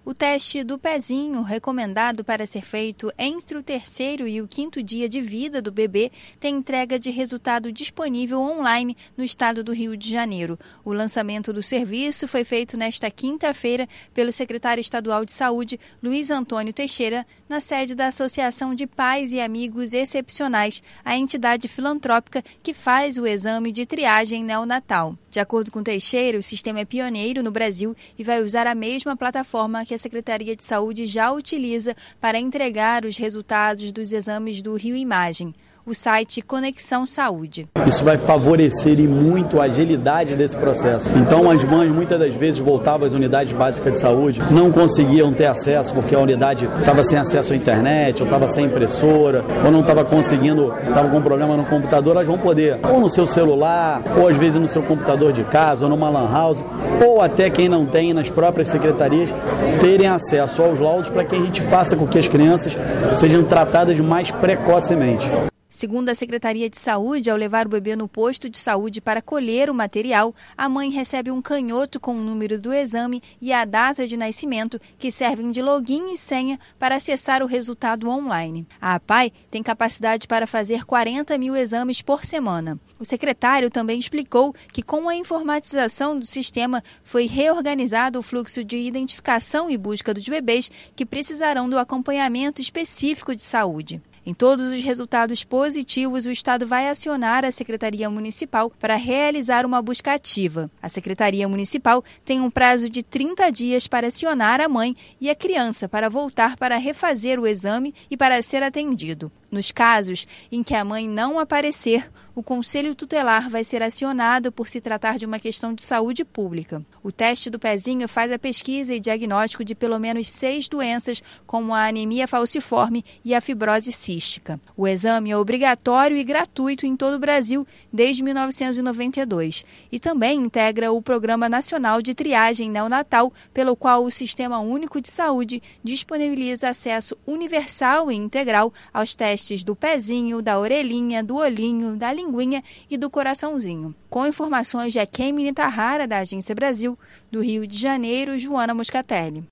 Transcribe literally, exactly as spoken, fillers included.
O teste do pezinho, recomendado para ser feito entre o terceiro e o quinto dia de vida do bebê, tem entrega de resultado disponível online no estado do Rio de Janeiro. O lançamento do serviço foi feito nesta quinta-feira pelo secretário estadual de Saúde, Luiz Antônio Teixeira, na sede da Associação de Pais e Amigos Excepcionais, a entidade filantrópica que faz o exame de triagem neonatal. De acordo com Teixeira, o sistema é pioneiro no Brasil e vai usar a mesma plataforma que a Secretaria de Saúde já utiliza para entregar os resultados dos exames do Rio Imagem, o site Conexão Saúde. Isso vai favorecer e muito a agilidade desse processo. Então, as mães muitas das vezes voltavam às unidades básicas de saúde, não conseguiam ter acesso porque a unidade estava sem acesso à internet, ou estava sem impressora, ou não estava conseguindo, estava com problema no computador. Elas vão poder, ou no seu celular, ou às vezes no seu computador de casa, ou numa lan house, ou até quem não tem, nas próprias secretarias, terem acesso aos laudos para que a gente faça com que as crianças sejam tratadas mais precocemente. Segundo a Secretaria de Saúde, ao levar o bebê no posto de saúde para colher o material, a mãe recebe um canhoto com o número do exame e a data de nascimento, que servem de login e senha para acessar o resultado online. A APAE tem capacidade para fazer quarenta mil exames por semana. O secretário também explicou que, com a informatização do sistema, foi reorganizado o fluxo de identificação e busca dos bebês que precisarão do acompanhamento específico de saúde. Em todos os resultados positivos, o Estado vai acionar a Secretaria Municipal para realizar uma busca ativa. A Secretaria Municipal tem um prazo de trinta dias para acionar a mãe e a criança para voltar para refazer o exame e para ser atendido. Nos casos em que a mãe não aparecer, o Conselho Tutelar vai ser acionado por se tratar de uma questão de saúde pública. O teste do pezinho faz a pesquisa e diagnóstico de pelo menos seis doenças, como a anemia falciforme e a fibrose cística. O exame é obrigatório e gratuito em todo o Brasil desde mil novecentos e noventa e dois e também integra o Programa Nacional de Triagem Neonatal, pelo qual o Sistema Único de Saúde disponibiliza acesso universal e integral aos testes do pezinho, da orelhinha, do olhinho, da linguinha e do coraçãozinho. Com informações de Akemi Nitahara, da Agência Brasil, do Rio de Janeiro, Joana Moscatelli.